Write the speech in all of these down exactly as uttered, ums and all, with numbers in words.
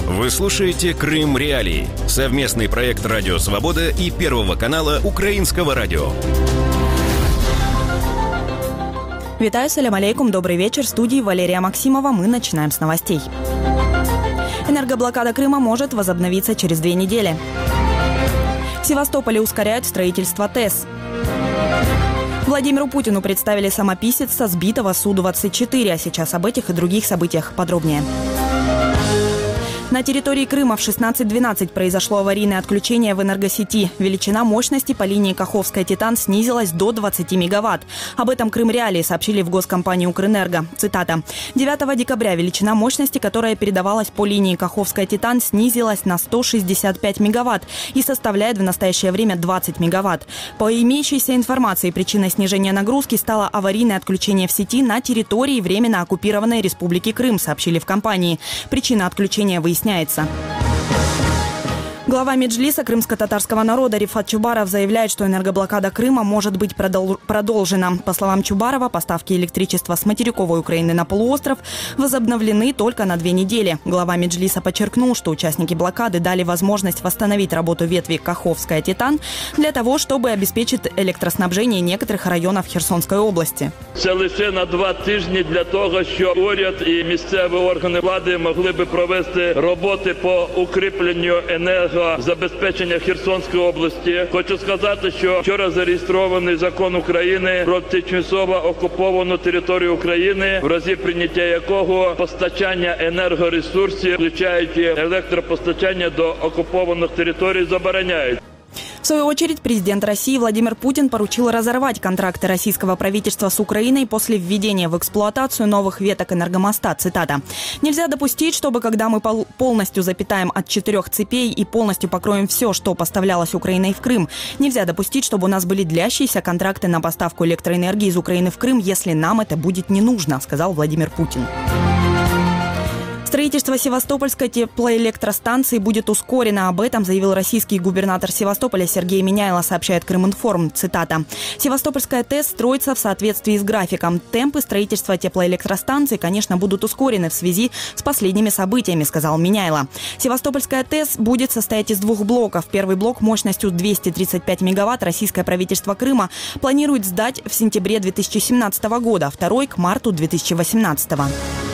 Вы слушаете «Крым Реалии» – совместный проект «Радио Свобода» и Первого канала Украинского радио. Витаю, салям алейкум, добрый вечер. В студии Валерия Максимова. Мы начинаем с новостей. Энергоблокада Крыма может возобновиться через две недели. В Севастополе ускоряют строительство ТЭС. Владимиру Путину представили самописец со сбитого Су двадцать четыре. А сейчас об этих и других событиях подробнее. На территории Крыма в шестнадцать двенадцать произошло аварийное отключение в энергосети. Величина мощности по линии Каховская-Титан снизилась до двадцати мегаватт. Об этом Крым Реалии сообщили в госкомпании «Укрэнерго». Цитата. девятого декабря величина мощности, которая передавалась по линии Каховская-Титан, снизилась на сто шестьдесят пять мегаватт и составляет в настоящее время двадцать мегаватт. По имеющейся информации, причиной снижения нагрузки стало аварийное отключение в сети на территории временно оккупированной Республики Крым, сообщили в компании. Причина отключения выясняется. Глава Меджлиса крымско-татарского народа Рифат Чубаров заявляет, что энергоблокада Крыма может быть продол- продолжена. По словам Чубарова, поставки электричества с материковой Украины на полуостров возобновлены только на две недели. Глава Меджлиса подчеркнул, что участники блокады дали возможность восстановить работу ветви Каховская-Титан для того, чтобы обеспечить электроснабжение некоторых районов Херсонской области. Це лише на два тижні для того, щоб уряд і місцеві органи влади могли би провести роботи по укріпленню енерго забезпечення Херсонської області. Хочу сказати, що вчора зареєстрований закон України про тимчасово окуповану територію України, в разі прийняття якого постачання енергоресурсів, включаючи електропостачання до окупованих територій, забороняють. В свою очередь, президент России Владимир Путин поручил разорвать контракты российского правительства с Украиной после введения в эксплуатацию новых веток энергомоста. Цитата. «Нельзя допустить, чтобы когда мы полностью запитаем от четырех цепей и полностью покроем все, что поставлялось Украиной в Крым, нельзя допустить, чтобы у нас были длящиеся контракты на поставку электроэнергии из Украины в Крым, если нам это будет не нужно», сказал Владимир Путин. Строительство Севастопольской теплоэлектростанции будет ускорено. Об этом заявил российский губернатор Севастополя Сергей Миняйло, сообщает Крыминформ. Цитата. «Севастопольская ТЭС строится в соответствии с графиком. Темпы строительства теплоэлектростанции, конечно, будут ускорены в связи с последними событиями», сказал Миняйло. Севастопольская ТЭС будет состоять из двух блоков. Первый блок мощностью двести тридцать пять мегаватт российское правительство Крыма планирует сдать в сентябре две тысячи семнадцатого года, второй к марту две тысячи восемнадцатого.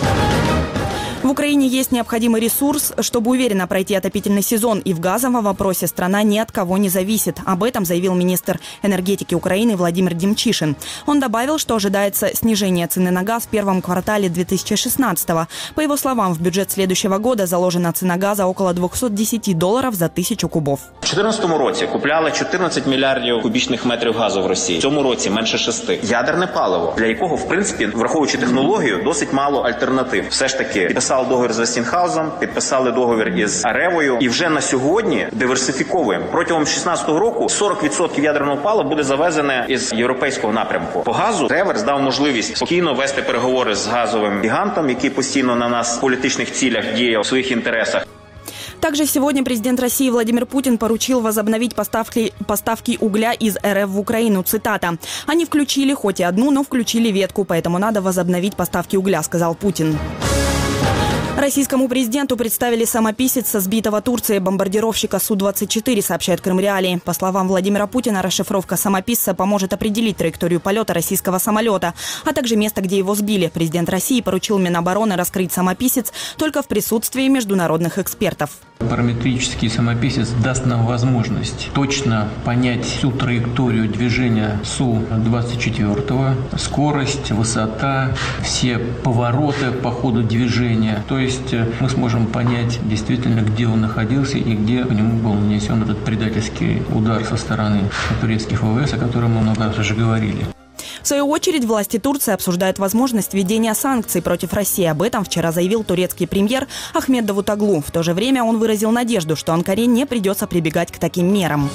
В Украине есть необходимый ресурс, чтобы уверенно пройти отопительный сезон, и в газовом вопросе страна ни от кого не зависит. Об этом заявил министр энергетики Украины Владимир Демчишин. Он добавил, что ожидается снижение цены на газ в первом квартале две тысячи шестнадцатого. По его словам, в бюджет следующего года заложена цена газа около двести десять долларов за тысячу кубов. У дві тисячі чотирнадцятому році купляли чотирнадцять мільярдів кубічних метрів газу в Росії. В цьому році менше шести. Ядерне паливо, для якого, в принципі, враховуючи технологію, досить мало альтернатив. Все ж таки, підписали договір з Вестінгхаузом, підписали договір із Аревою і вже на сьогодні диверсифіковуємо. Протягом шістнадцятого року сорок відсотків ядерного палива буде завезене із європейського напрямку. По газу реверс дав можливість спокійно вести переговори з газовим гігантом, який постійно на нас в політичних цілях діє в своїх інтересах. Также сегодня президент России Владимир Путин поручил возобновить поставки, поставки угля из РФ в Украину. Цитата. «Они включили хоть и одну, но включили ветку, поэтому надо возобновить поставки угля», сказал Путин. Российскому президенту представили самописец со сбитого Турцией бомбардировщика Су двадцать четыре, сообщает Крым Реалии. По словам Владимира Путина, расшифровка самописца поможет определить траекторию полета российского самолета, а также место, где его сбили. Президент России поручил Минобороны раскрыть самописец только в присутствии международных экспертов. Параметрический самописец даст нам возможность точно понять всю траекторию движения Су двадцать четыре, скорость, высота, все повороты по ходу движения. То есть мы сможем понять действительно, где он находился и где по нему был нанесен этот предательский удар со стороны турецких ВВС, о котором мы много раз уже говорили. В свою очередь, власти Турции обсуждают возможность введения санкций против России. Об этом вчера заявил турецкий премьер Ахмед Давутоглу. В то же время он выразил надежду, что Анкаре не придется прибегать к таким мерам.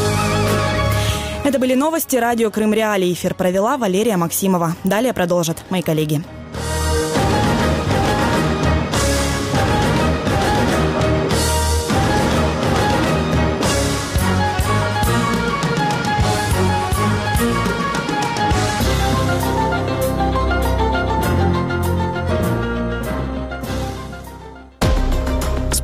Это были новости радио Крым Реалии. Эфир провела Валерия Максимова. Далее продолжат мои коллеги.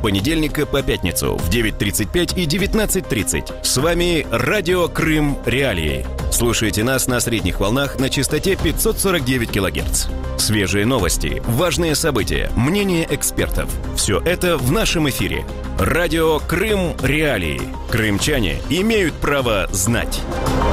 понедельника по пятницу в девять тридцать пять и девятнадцать тридцать. С вами Радио Крым Реалии. Слушайте нас на средних волнах на частоте пятьсот сорок девять килогерц. Свежие новости, важные события, мнения экспертов. Все это в нашем эфире. Радио Крым Реалии. Крымчане имеют право знать.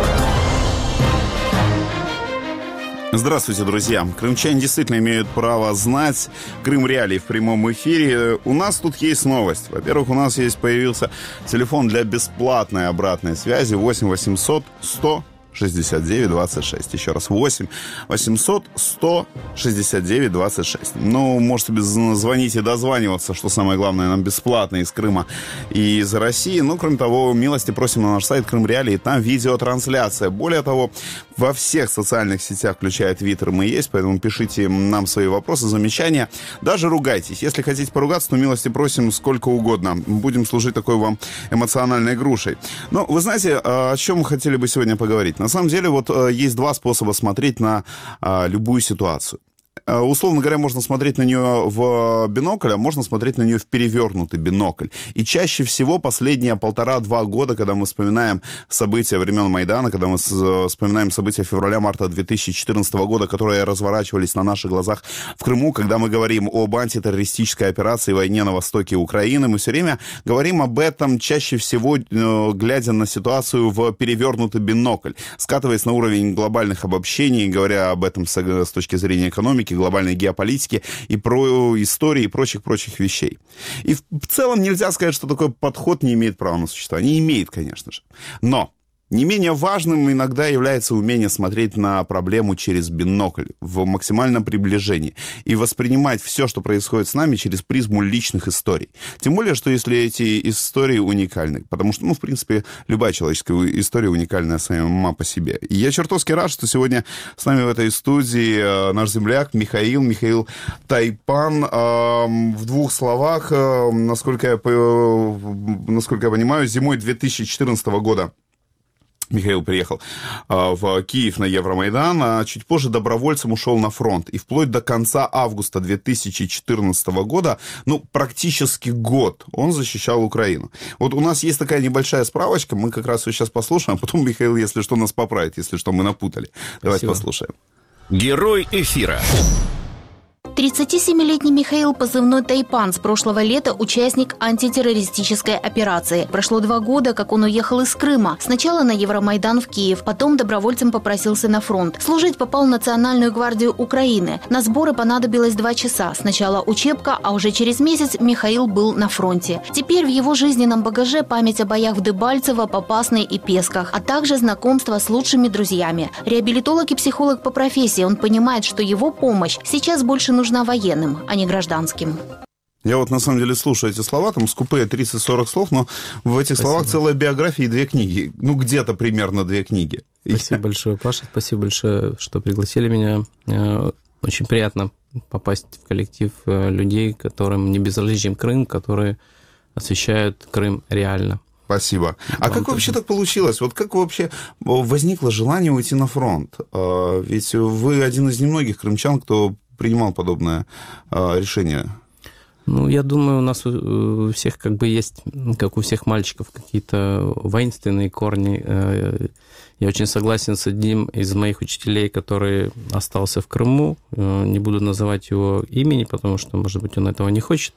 Здравствуйте, друзья. Крымчане действительно имеют право знать. Крым Реалии в прямом эфире. У нас тут есть новость. Во-первых, у нас есть появился телефон для бесплатной обратной связи восемь восемьсот сто шестьдесят девять двадцать шесть. Еще раз, восемь восемьсот сто шестьдесят девять двадцать шесть. Ну, можете звонить и дозваниваться, что самое главное, нам бесплатно из Крыма и из России. Ну, кроме того, милости просим на наш сайт Крым Реалии, там видеотрансляция. Более того, во всех социальных сетях, включая Твиттер, мы есть, поэтому пишите нам свои вопросы, замечания. Даже ругайтесь. Если хотите поругаться, то милости просим сколько угодно. Будем служить такой вам эмоциональной грушей. Но вы знаете, о чем мы хотели бы сегодня поговорить? На самом деле, вот есть два способа смотреть на а, любую ситуацию. Условно говоря, можно смотреть на нее в бинокль, а можно смотреть на нее в перевернутый бинокль. И чаще всего последние полтора-два года, когда мы вспоминаем события времен Майдана, когда мы вспоминаем события февраля-марта две тысячи четырнадцатого года, которые разворачивались на наших глазах в Крыму, когда мы говорим об антитеррористической операции, войне на востоке Украины, мы все время говорим об этом, чаще всего глядя на ситуацию в перевернутый бинокль, скатываясь на уровень глобальных обобщений, говоря об этом с, с точки зрения экономики, глобальной геополитики и про истории и прочих-прочих вещей. И в целом нельзя сказать, что такой подход не имеет права на существование. Не имеет, конечно же. Но не менее важным иногда является умение смотреть на проблему через бинокль в максимальном приближении и воспринимать все, что происходит с нами, через призму личных историй. Тем более, что если эти истории уникальны, потому что, ну, в принципе, любая человеческая история уникальная сама по себе. И я чертовски рад, что сегодня с нами в этой студии наш земляк Михаил, Михаил Тайпан. В двух словах, насколько я, насколько я понимаю, зимой две тысячи четырнадцатого года Михаил приехал э, в Киев на Евромайдан, а чуть позже добровольцем ушел на фронт. И вплоть до конца августа две тысячи четырнадцатого года, ну, практически год он защищал Украину. Вот у нас есть такая небольшая справочка, мы как раз ее сейчас послушаем, а потом Михаил, если что, нас поправит, если что, мы напутали. Давайте Спасибо. Послушаем. Герой эфира. тридцатисемилетний Михаил, позывной «Тайпан», с прошлого лета участник антитеррористической операции. Прошло два года, как он уехал из Крыма. Сначала на Евромайдан в Киев, потом добровольцем попросился на фронт. Служить попал в Национальную гвардию Украины. На сборы понадобилось два часа. Сначала учебка, а уже через месяц Михаил был на фронте. Теперь в его жизненном багаже память о боях в Дебальцево, Попасной и Песках, а также знакомство с лучшими друзьями. Реабилитолог и психолог по профессии, он понимает, что его помощь сейчас больше нужна нужна военным, а не гражданским. Я вот на самом деле слушаю эти слова, там скупые тридцать-сорок слов, но в этих спасибо. Словах целая биография и две книги. Ну, где-то примерно две книги. Спасибо Я... большое, Паша, спасибо большое, что пригласили меня. Очень приятно попасть в коллектив людей, которым не безразличен Крым, которые освещают Крым реально. Спасибо. А Вам как тоже. Вообще так получилось? Вот как вообще возникло желание уйти на фронт? Ведь вы один из немногих крымчан, кто принимал подобное э, решение? Ну, я думаю, у нас у всех как бы есть, как у всех мальчиков, какие-то воинственные корни. Я очень согласен с одним из моих учителей, который остался в Крыму. Не буду называть его имени, потому что, может быть, он этого не хочет.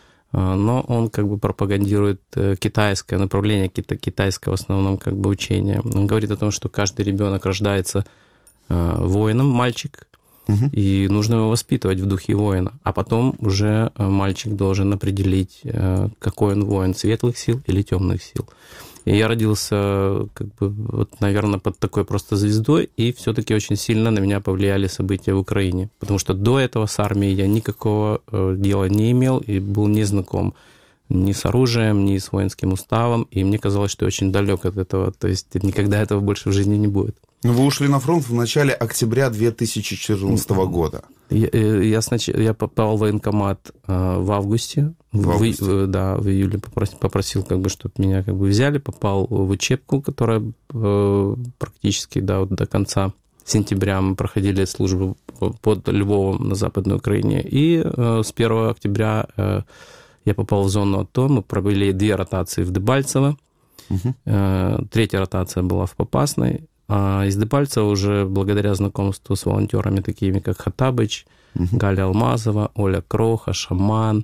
Но он как бы пропагандирует китайское направление, китайское в основном как бы учение. Он говорит о том, что каждый ребенок рождается воином, мальчик, и нужно его воспитывать в духе воина. А потом уже мальчик должен определить, какой он воин, светлых сил или темных сил. И я родился, как бы, вот, наверное, под такой просто звездой, и все-таки очень сильно на меня повлияли события в Украине. Потому что до этого с армией я никакого дела не имел и был не знаком ни с оружием, ни с воинским уставом, и мне казалось, что я очень далек от этого, то есть никогда этого больше в жизни не будет. Вы ушли на фронт в начале октября две тысячи четырнадцатого года. Я, я, сначала, я попал в военкомат в августе, в августе. В, да, в июле попросил, попросил как бы, чтобы меня как бы взяли, попал в учебку, которая практически да, вот до конца сентября мы проходили службу под Львовом на Западной Украине, и с первого октября Я попал в зону АТО, мы провели две ротации в Дебальцево. Угу. Третья ротация была в Попасной. А из Дебальцева уже благодаря знакомству с волонтерами, такими как Хатабыч, угу. Галя Алмазова, Оля Кроха, Шаман,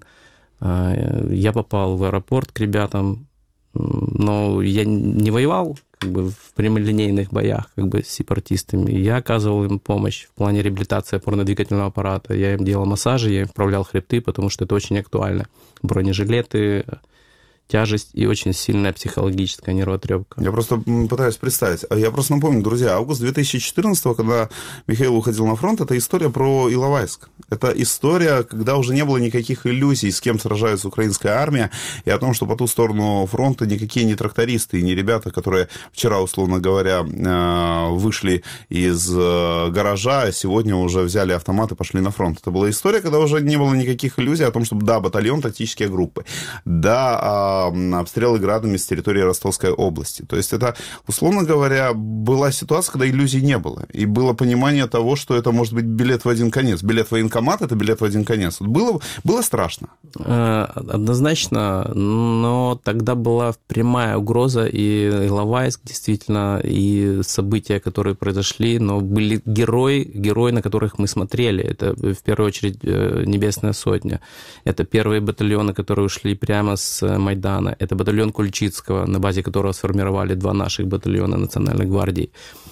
я попал в аэропорт к ребятам. Но я не воевал как бы, в прямолинейных боях как бы, с сепаратистами. Я оказывал им помощь в плане реабилитации опорно-двигательного аппарата. Я им делал массажи, я им вправлял хребты, потому что это очень актуально. Бронежилеты, тяжесть и очень сильная психологическая нервотрепка. Я просто пытаюсь представить. Я просто напомню, друзья, август две тысячи четырнадцатого, когда Михаил уходил на фронт, это история про Иловайск. Это история, когда уже не было никаких иллюзий, с кем сражается украинская армия, и о том, что по ту сторону фронта никакие не трактористы и не ребята, которые вчера, условно говоря, вышли из гаража, а сегодня уже взяли автомат и пошли на фронт. Это была история, когда уже не было никаких иллюзий о том, что да, батальон, тактические группы, да, обстрелы градами с территории Ростовской области. То есть это, условно говоря, была ситуация, когда иллюзий не было. И было понимание того, что это может быть билет в один конец. Билет в военкомат – это билет в один конец. Было, было страшно? Однозначно, но тогда была прямая угроза, и Иловайск, действительно, и события, которые произошли, но были герои, герои, на которых мы смотрели. Это, в первую очередь, Небесная Сотня. Это первые батальоны, которые ушли прямо с Майдана. Это батальон Кульчицкого, на базе которого сформировали два наших батальона Национальной гвардии.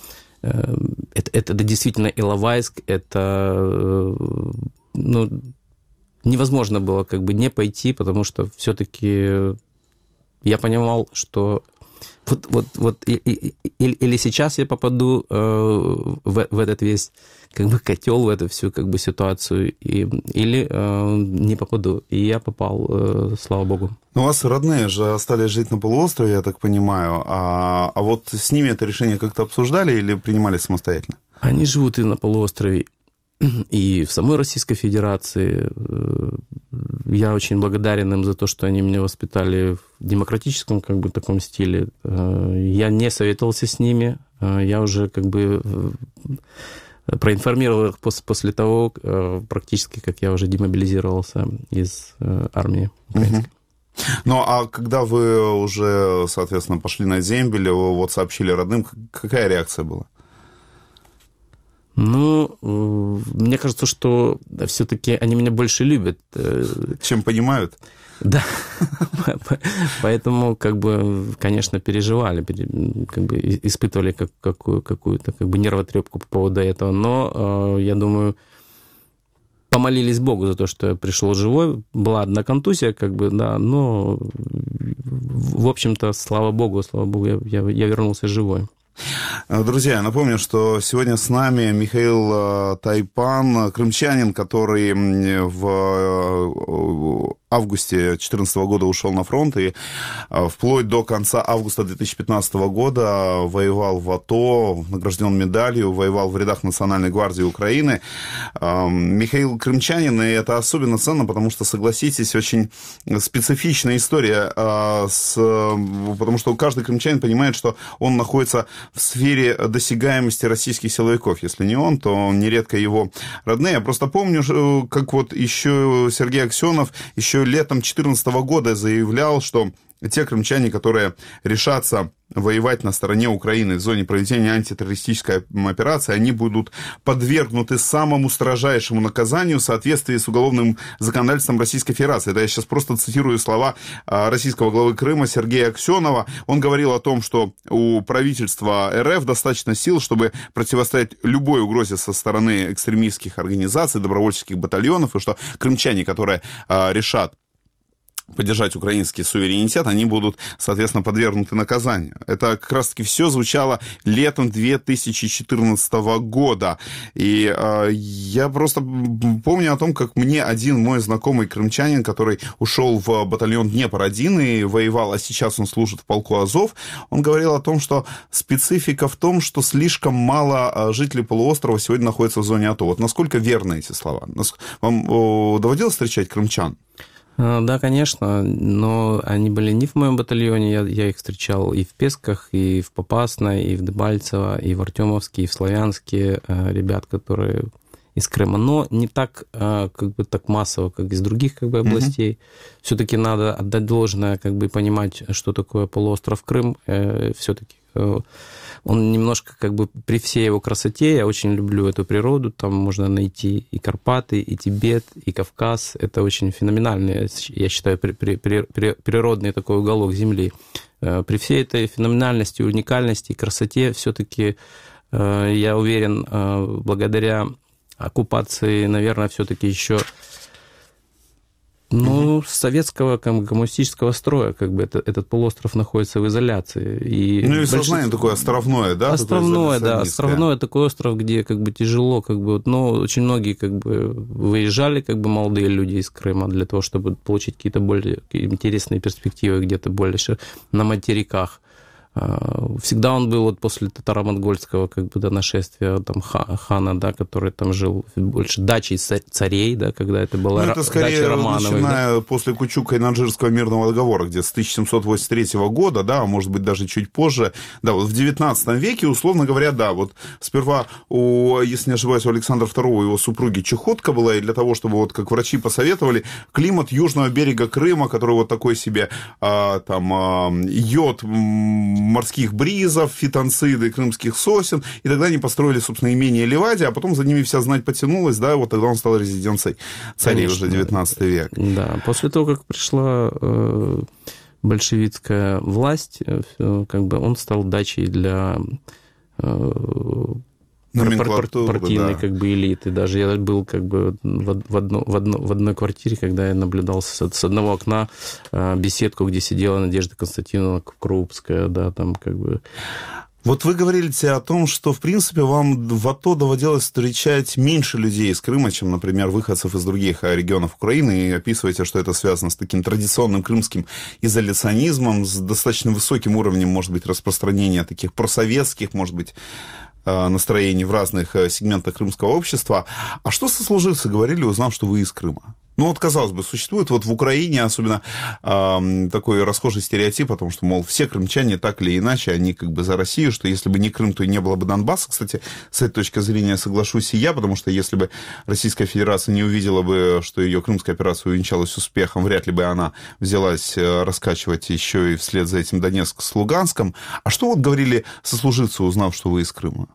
Это, это действительно Иловайск, это ну, невозможно было как бы не пойти, потому что все-таки я понимал, что вот, вот, вот и, и, и, или сейчас я попаду э, в, в этот весь как бы котел, в эту всю как бы ситуацию, и, или э, не попаду. И я попал, э, слава богу. Но у вас родные же остались жить на полуострове, я так понимаю, а, а вот с ними это решение как-то обсуждали или принимали самостоятельно? Они живут и на полуострове, и в самой Российской Федерации. Я очень благодарен им за то, что они меня воспитали в демократическом как бы таком стиле. Я не советовался с ними, я уже как бы проинформировал их после того, практически, как я уже демобилизировался из армии украинской. Ну, а когда вы уже, соответственно, пошли на дембель, вот сообщили родным, какая реакция была? Ну, мне кажется, что все-таки они меня больше любят. Чем понимают? Да. Поэтому, как бы, конечно, переживали, как бы испытывали как, какую, какую-то как бы нервотрепку по поводу этого. Но, я думаю, помолились Богу за то, что я пришел живой. Была одна контузия, как бы, да, но, в общем-то, слава Богу, слава Богу, я, я, я вернулся живой. Друзья, напомню, что сегодня с нами Михаил Тайпан, крымчанин, который в августе две тысячи четырнадцатого года ушел на фронт и вплоть до конца августа две тысячи пятнадцатого года воевал в АТО, награжден медалью, воевал в рядах Национальной гвардии Украины. Михаил крымчанин, и это особенно ценно, потому что, согласитесь, очень специфичная история, потому что каждый крымчанин понимает, что он находится в сфере досягаемости российских силовиков. Если не он, то нередко его родные. Я просто помню, как вот еще Сергей Аксенов еще летом две тысячи четырнадцатого года заявлял, что те крымчане, которые решатся воевать на стороне Украины в зоне проведения антитеррористической операции, они будут подвергнуты самому строжайшему наказанию в соответствии с уголовным законодательством Российской Федерации. Это я сейчас просто цитирую слова российского главы Крыма Сергея Аксенова. Он говорил о том, что у правительства РФ достаточно сил, чтобы противостоять любой угрозе со стороны экстремистских организаций, добровольческих батальонов, и что крымчане, которые решат поддержать украинский суверенитет, они будут, соответственно, подвергнуты наказанию. Это как раз-таки все звучало летом две тысячи четырнадцатого года. И э, я просто помню о том, как мне один мой знакомый крымчанин, который ушел в батальон Днепр-один и воевал, а сейчас он служит в полку Азов, он говорил о том, что специфика в том, что слишком мало жителей полуострова сегодня находятся в зоне АТО. Вот насколько верны эти слова? Вам о, доводилось встречать крымчан? Да, конечно, но они были не в моем батальоне, я, я их встречал и в Песках, и в Попасной, и в Дебальцево, и в Артемовске, и в Славянске, ребят, которые из Крыма, но не так, как бы, так массово, как из других, как бы, областей. Mm-hmm. Все-таки надо отдать должное, как бы, понимать, что такое полуостров Крым. Все-таки он немножко, как бы, при всей его красоте, я очень люблю эту природу, там можно найти и Карпаты, и Тибет, и Кавказ. Это очень феноменальный, я считаю, при, при, при, природный такой уголок Земли. При всей этой феноменальности, уникальности и красоте все-таки, я уверен, благодаря оккупации, наверное, все-таки еще... Ну, с советского коммунистического строя, как бы, это, этот полуостров находится в изоляции. И ну, и сознание такое островное, да? Островное, да, островное такой остров, где, как бы, тяжело, как бы, но очень многие, как бы, выезжали, как бы, молодые люди из Крыма для того, чтобы получить какие-то более интересные перспективы где-то больше на материках. Всегда он был вот после татаро-монгольского, как бы, да, нашествия там, хана, да, который там жил больше дачей царей, да, когда это была, ну, это скорее дача Романовых. Начиная, да, после Кучука и Наджирского мирного договора, где с тысяча семьсот восемьдесят третьего года, да, а может быть даже чуть позже, да, вот в девятнадцатом веке, условно говоря, да, вот сперва, у, если не ошибаюсь, у Александра второго его супруги чехотка была, и для того, чтобы, вот как врачи посоветовали, климат южного берега Крыма, который вот такой себе, а, там, а, йод, морских бризов, фитонциды, крымских сосен, и тогда они построили, собственно, имение Ливадия, а потом за ними вся знать потянулась, да, вот тогда он стал резиденцией царей, уже девятнадцатый век. Да, после того, как пришла э, большевистская власть, э, как бы он стал дачей для э, партийной, да, как бы, элиты. Даже я был, как бы, в, в, одно, в, одно, в одной квартире, когда я наблюдал с, с одного окна э, беседку, где сидела Надежда Константиновна Крупская, да, там, как бы... Вот вы говорите о том, что, в принципе, вам в АТО доводилось встречать меньше людей из Крыма, чем, например, выходцев из других регионов Украины, и описываете, что это связано с таким традиционным крымским изоляционизмом, с достаточно высоким уровнем, может быть, распространения таких просоветских, может быть, настроений в разных сегментах крымского общества. А что сослуживцы говорили, узнав, что вы из Крыма? Ну, вот, казалось бы, существует вот в Украине особенно э, такой расхожий стереотип о том, что, мол, все крымчане так или иначе, они как бы за Россию, что если бы не Крым, то и не было бы Донбасса. Кстати, с этой точки зрения соглашусь и я, потому что если бы Российская Федерация не увидела бы, что ее крымская операция увенчалась успехом, вряд ли бы она взялась раскачивать еще и вслед за этим Донецк с Луганском. А что вот говорили сослуживцы, узнав, что вы из Крыма?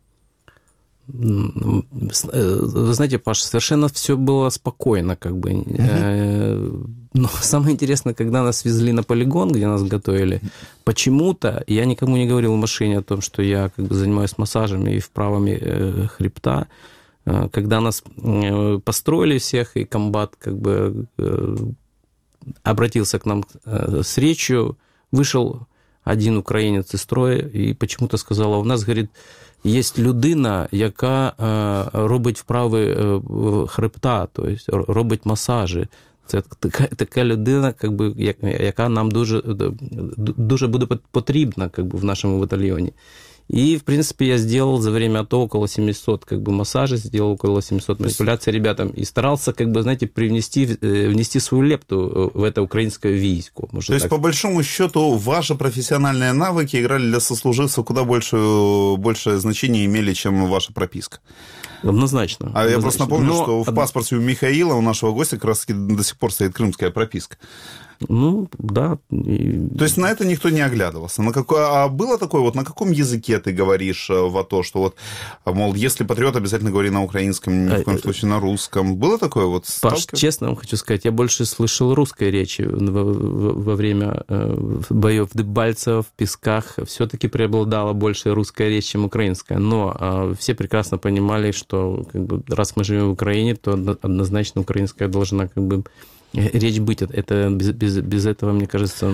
Вы знаете, Паша, совершенно все было спокойно, как бы. Uh-huh. Но самое интересное, когда нас везли на полигон, где нас готовили, почему-то я никому не говорил в машине о том, что я, как бы, занимаюсь массажами и вправами хребта. Когда нас построили всех, и комбат, как бы, обратился к нам с речью, вышел один українець із строю і почему-то сказала, у нас, говорить, є людина, яка робить вправи хребта, тобто робить масажі. Це така, така людина, якби, яка нам дуже, дуже буде потрібна, якби, в нашому батальйоні. И, в принципе, я сделал за время АТО около семьсот, как бы, массажей, сделал около семьсот манипуляций ребятам и старался, как бы, знаете, привнести, внести свою лепту в это украинское войско. То есть, так. По большому счету, ваши профессиональные навыки играли для сослуживцев куда больше, большее значение имели, чем ваша прописка? Однозначно. А однозначно. Я просто напомню, Но... что в паспорте у Михаила, у нашего гостя, как раз до сих пор стоит крымская прописка. Ну, да. И... То есть на это никто не оглядывался. На какой... А было такое, вот на каком языке ты говоришь в АТО, что вот, мол, если патриот, обязательно говори на украинском, ни в коем случае на русском. Было такое вот? Паш, честно вам хочу сказать, я больше слышал русской речи во, во время боев в Дебальцево, в Песках. Все-таки преобладала больше русская речь, чем украинская. Но все прекрасно понимали, что, как бы, раз мы живем в Украине, то однозначно украинская должна, как бы, речь быть. Это без, без, без этого, мне кажется,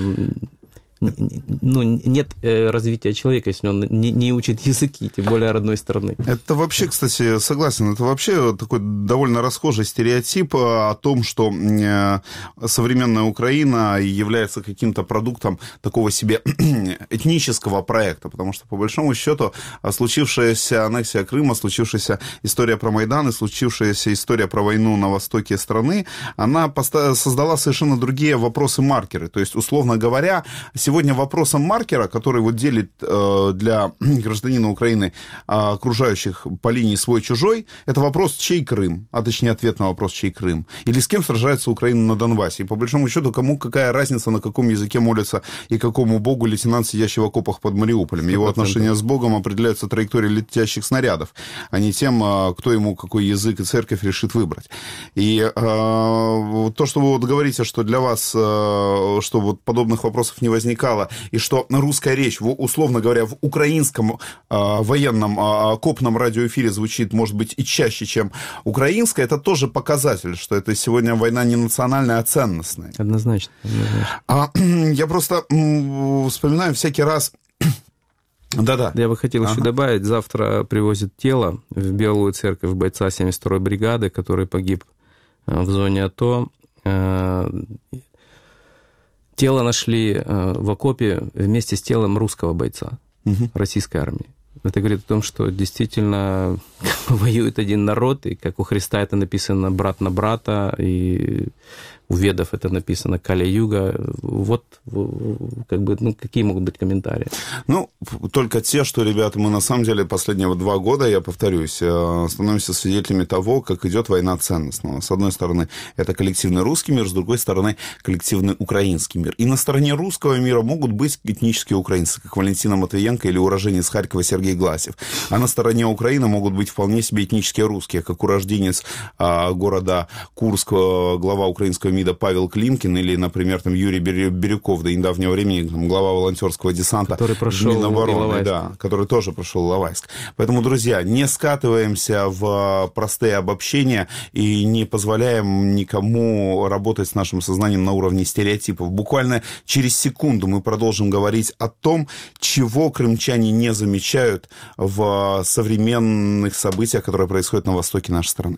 ну, нет развития человека, если он не, не учит языки, тем более родной страны. Это вообще, кстати, согласен, это вообще такой довольно расхожий стереотип о том, что современная Украина является каким-то продуктом такого себе этнического проекта, потому что, по большому счету, случившаяся аннексия Крыма, случившаяся история про Майдан и случившаяся история про войну на востоке страны, она создала совершенно другие вопросы-маркеры. То есть, условно говоря, сегодня сегодня вопросом маркера, который вот делит э, для гражданина Украины э, окружающих по линии свой-чужой, это вопрос, чей Крым, а точнее ответ на вопрос, чей Крым, или с кем сражается Украина на Донбассе. И по большому счету, кому какая разница, на каком языке молится и какому богу лейтенант, сидящий в окопах под Мариуполем. Его отношения с Богом определяются траекторией летящих снарядов, а не тем, кто ему какой язык и церковь решит выбрать. И э, то, что вы вот говорите, что для вас, э, что вот подобных вопросов не возникало, и что русская речь, условно говоря, в украинском э, военном э, окопном радиоэфире звучит, может быть, и чаще, чем украинская, это тоже показатель, что это сегодня война не национальная, а ценностная. Однозначно. однозначно. А, я просто м, вспоминаю всякий раз... Да-да. Я бы хотел ага. еще добавить, завтра привозят тело в Белую Церковь бойца семьдесят второй бригады, который погиб в зоне АТО. Тело нашли в окопе вместе с телом русского бойца, угу. российской армии. Это говорит о том, что действительно воюет один народ, и как у Христа это написано брат на брата, и у ведов это написано Кали-юга. Вот как бы, ну, какие могут быть комментарии? Ну, только те, что, ребята, мы на самом деле последние два года, я повторюсь, становимся свидетелями того, как идет война ценностного. С одной стороны, это коллективный русский мир, с другой стороны, коллективный украинский мир. И на стороне русского мира могут быть этнические украинцы, как Валентина Матвиенко или уроженец Харькова Сергей Гласев. А на стороне Украины могут быть вполне себе этнические русские, как урожденец а, города Курск, глава украинского МИДа Павел Климкин, или, например, там, Юрий Бирюков, до недавнего времени там, глава волонтерского десанта, который прошел Минобороны, да, который тоже прошел Иловайск. Поэтому, друзья, не скатываемся в простые обобщения и не позволяем никому работать с нашим сознанием на уровне стереотипов. Буквально через секунду мы продолжим говорить о том, чего крымчане не замечают в современных событиях, которые происходят на востоке нашей страны.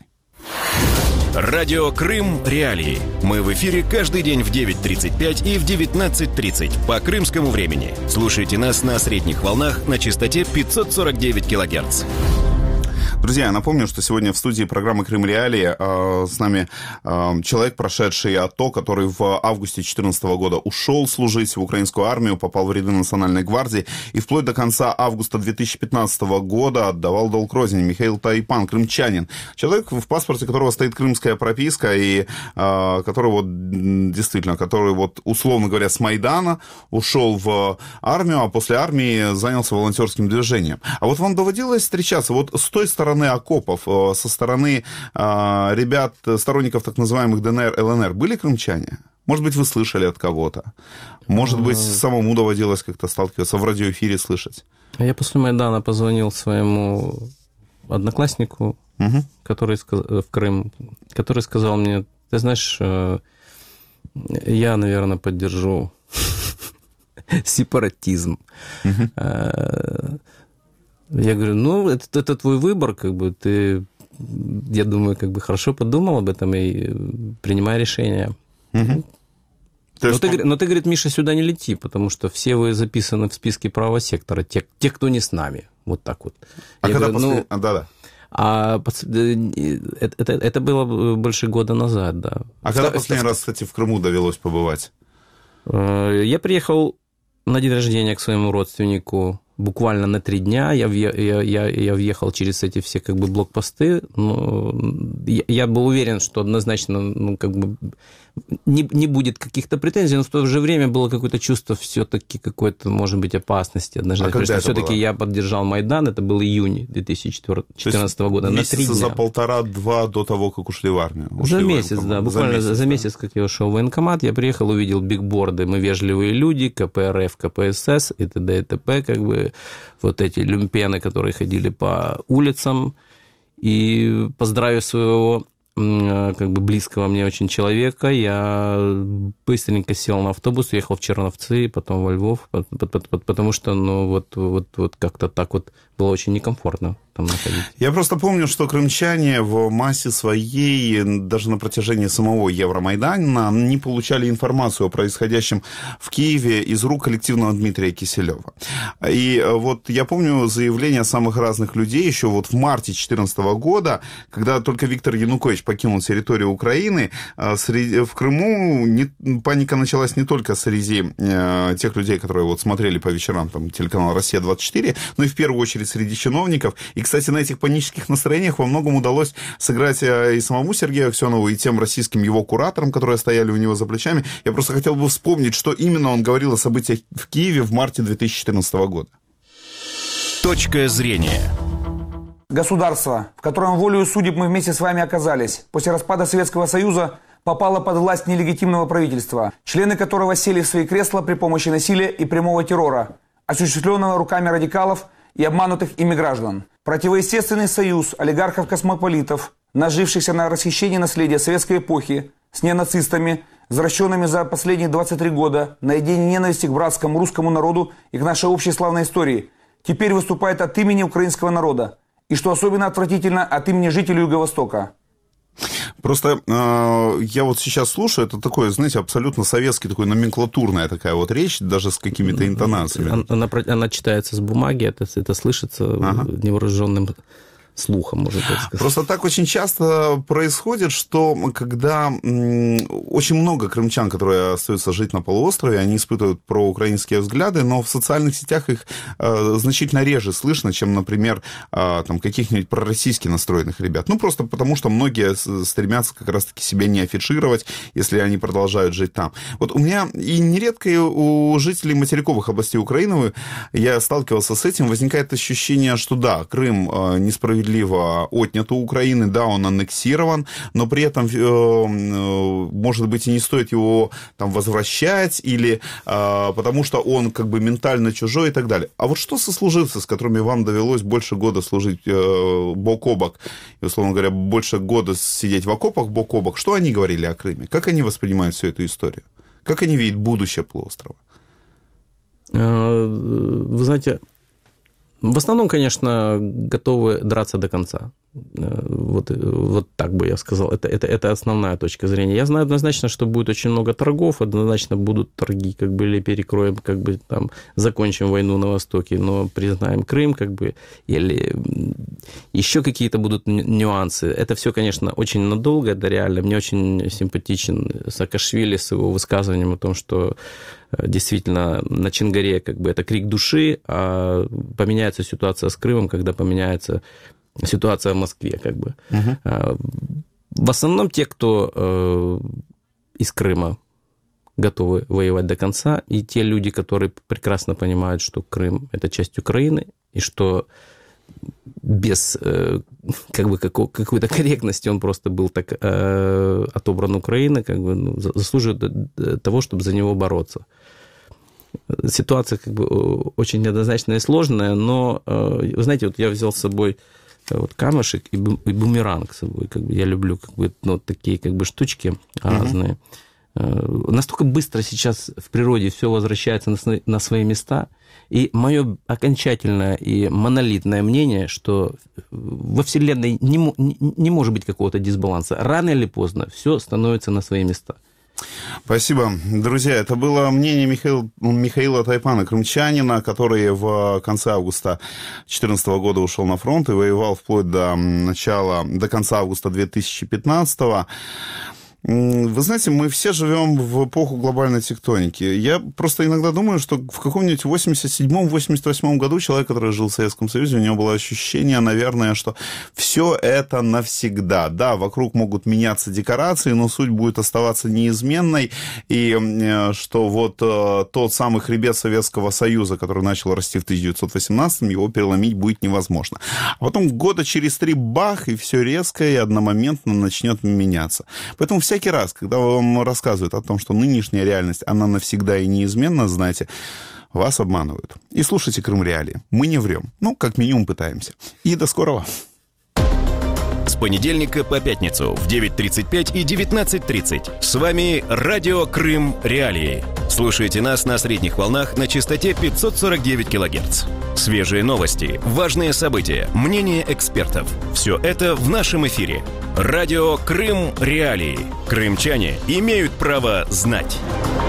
Радио Крым Реалии. Мы в эфире каждый день в девять тридцать пять и в девятнадцать тридцать по крымскому времени. Слушайте нас на средних волнах на частоте пятьсот сорок девять килогерц. Друзья, я напомню, что сегодня в студии программы «Крым Реалии» э, с нами э, человек, прошедший АТО, который в августе две тысячи четырнадцатого года ушел служить в украинскую армию, попал в ряды Национальной гвардии и вплоть до конца августа две тысячи пятнадцатого года отдавал долг родине. Михаил Тайпан, крымчанин. Человек, в паспорте которого стоит крымская прописка, и э, который вот действительно, который вот, условно говоря, с Майдана ушел в армию, а после армии занялся волонтерским движением. А вот вам доводилось встречаться вот с той стороны окопов, со стороны э, ребят, сторонников так называемых ДНР, ЛНР, были крымчане? Может быть, вы слышали от кого-то? Может быть, самому доводилось как-то сталкиваться, в радиоэфире слышать? Я после Майдана позвонил своему однокласснику, угу. который в Крым, который сказал мне, ты знаешь, я, наверное, поддержу сепаратизм. Угу. Я говорю, ну, это, это твой выбор, как бы, ты, я думаю, как бы хорошо подумал об этом и принимай решение. Угу. Но, есть... ты, но ты, говорит, Миша, сюда не лети, потому что все вы записаны в списке правого сектора, те, те кто не с нами, вот так вот. А я когда говорю, после... ну, а, да-да. А это, это, это было больше года назад, да. А когда последний раз, кстати, в Крыму довелось побывать? Я приехал на день рождения к своему родственнику буквально на три дня. Я, я, я, я въехал через эти все как бы блокпосты. Но я, я был уверен, что однозначно ну, как бы не, не будет каких-то претензий, но в то же время было какое-то чувство все-таки какой-то, может быть, опасности. Однажды. А потому что все-таки было? Я поддержал Майдан, это был июнь две тысячи четырнадцатого года, на три дня. За полтора-два до того, как ушли в армию. Ушли за месяц, да, буквально за месяц, за месяц, да. Как я ушел в военкомат, я приехал, увидел бигборды «Мы вежливые люди», КПРФ, КПСС и т.д. и т.п., как бы вот эти люмпены, которые ходили по улицам, и поздравив своего как бы близкого мне очень человека, я быстренько сел на автобус, ехал в Черновцы, потом во Львов, потому что, ну, вот, вот, вот как-то так вот было очень некомфортно. там находиться. Я просто помню, что крымчане в массе своей, даже на протяжении самого Евромайдана, не получали информацию о происходящем в Киеве из рук коллективного Дмитрия Киселева. И вот я помню заявления самых разных людей еще вот в марте две тысячи четырнадцатого года, когда только Виктор Янукович покинул территорию Украины, в Крыму не, паника началась не только среди тех людей, которые вот смотрели по вечерам там, телеканал «Россия-двадцать четыре», но и в первую очередь среди чиновников. И, кстати, на этих панических настроениях во многом удалось сыграть и самому Сергею Аксенову, и тем российским его кураторам, которые стояли у него за плечами. Я просто хотел бы вспомнить, что именно он говорил о событиях в Киеве в марте две тысячи четырнадцатого года. Точка зрения. Государство, в котором волею судеб мы вместе с вами оказались, после распада Советского Союза попало под власть нелегитимного правительства, члены которого сели в свои кресла при помощи насилия и прямого террора, осуществленного руками радикалов и обманутых ими граждан. Противоестественный союз олигархов-космополитов, нажившихся на расхищении наследия советской эпохи, с ненацистами, возвращенными за последние двадцать три года на едине ненависти к братскому русскому народу и к нашей общей славной истории, теперь выступает от имени украинского народа. И, что особенно отвратительно, от имени жителей Юго-Востока. Просто э, я вот сейчас слушаю, это такое, знаете, абсолютно советский, такой номенклатурная такая вот речь, даже с какими-то интонациями. Она, она читается с бумаги, это, это слышится ага. невооруженным слухом, можно так сказать. Просто так очень часто происходит, что когда м, очень много крымчан, которые остаются жить на полуострове, они испытывают проукраинские взгляды, но в социальных сетях их э, значительно реже слышно, чем, например, э, там, каких-нибудь пророссийски настроенных ребят. Ну, просто потому, что многие стремятся как раз-таки себя не афишировать, если они продолжают жить там. Вот у меня и нередко и у жителей материковых областей Украины, я сталкивался с этим, возникает ощущение, что да, Крым э, несправедливо отнят у Украины, да, он аннексирован, но при этом, может быть, и не стоит его там возвращать, или потому что он как бы ментально чужой и так далее. А вот что сослуживцы, с которыми вам довелось больше года служить бок о бок, и, условно говоря, больше года сидеть в окопах бок о бок, что они говорили о Крыме? Как они воспринимают всю эту историю? Как они видят будущее полуострова? Вы знаете, в основном, конечно, готовы драться до конца. Вот, вот так бы я сказал. Это, это, это основная точка зрения. Я знаю однозначно, что будет очень много торгов, однозначно будут торги, как бы, или перекроем, как бы, там, закончим войну на Востоке, но признаем Крым, как бы, или еще какие-то будут нюансы. Это все, конечно, очень надолго, это реально. Мне очень симпатичен Саакашвили с его высказыванием о том, что действительно на Чонгаре, как бы, это крик души, а поменяется ситуация с Крымом, когда поменяется ситуация в Москве, как бы. Uh-huh. В основном те, кто э, из Крыма готовы воевать до конца, и те люди, которые прекрасно понимают, что Крым – это часть Украины, и что без э, как бы, какой- какой-то корректности он просто был так э, отобран Украиной, как бы, ну, заслуживает того, чтобы за него бороться. Ситуация, как бы, очень неоднозначная и сложная, но, вы знаете, вот я взял с собой вот камешек и бумеранг с собой. Как бы, я люблю, как бы, ну, такие, как бы, штучки разные. Mm-hmm. Настолько быстро сейчас в природе все возвращается на, на свои места. И мое окончательное и монолитное мнение, что во Вселенной не, не, не может быть какого-то дисбаланса. Рано или поздно все становится на свои места. Спасибо. Друзья, это было мнение Михаила, Михаила Тайпана, крымчанина, который в конце августа две тысячи четырнадцатого года ушел на фронт и воевал вплоть до начала, до конца августа две тысячи пятнадцатого. Вы знаете, мы все живем в эпоху глобальной тектоники. Я просто иногда думаю, что в каком-нибудь восемьдесят седьмом - восемьдесят восьмом году человек, который жил в Советском Союзе, у него было ощущение, наверное, что все это навсегда. Да, вокруг могут меняться декорации, но суть будет оставаться неизменной. И что вот тот самый хребет Советского Союза, который начал расти в тысяча девятьсот восемнадцатом, его переломить будет невозможно. А потом года через три бах, и все резко и одномоментно начнет меняться. Поэтому все Всякий раз, когда вам рассказывают о том, что нынешняя реальность, она навсегда и неизменна, знаете, вас обманывают. И слушайте Крым Реалии. Мы не врем. Ну, как минимум, пытаемся. И до скорого. С понедельника по пятницу в девять тридцать пять и девятнадцать тридцать. С вами Радио Крым Реалии. Слушайте нас на средних волнах на частоте пятьсот сорок девять килогерц. Свежие новости, важные события, мнения экспертов. Все это в нашем эфире. Радио Крым Реалии. Крымчане имеют право знать.